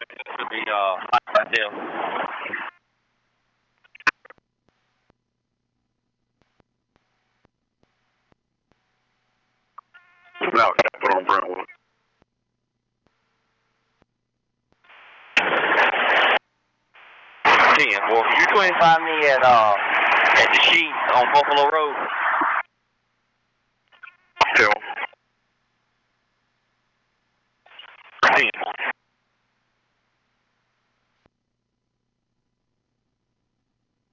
The hot deal. No, that's on Brentwood. Well, if you couldn't find me at the Sheet on Buffalo Road,